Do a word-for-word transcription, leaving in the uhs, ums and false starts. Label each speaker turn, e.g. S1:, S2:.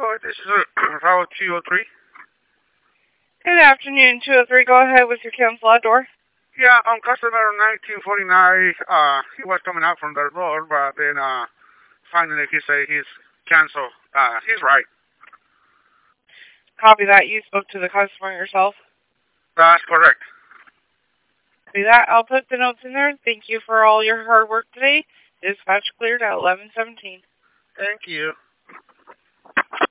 S1: Mexico. This is uh, Route two oh three.
S2: Good afternoon, two oh three. Go ahead with your cancelador.
S1: Yeah, on customer nineteen forty-nine, uh, he was coming out from the door, but then uh, finally he said he's canceled. Uh, he's right.
S2: Copy that. You spoke to the customer yourself.
S1: That's correct.
S2: Copy that. I'll put the notes in there. Thank you for all your hard work today. Dispatch cleared at eleven seventeen.
S1: Thank you.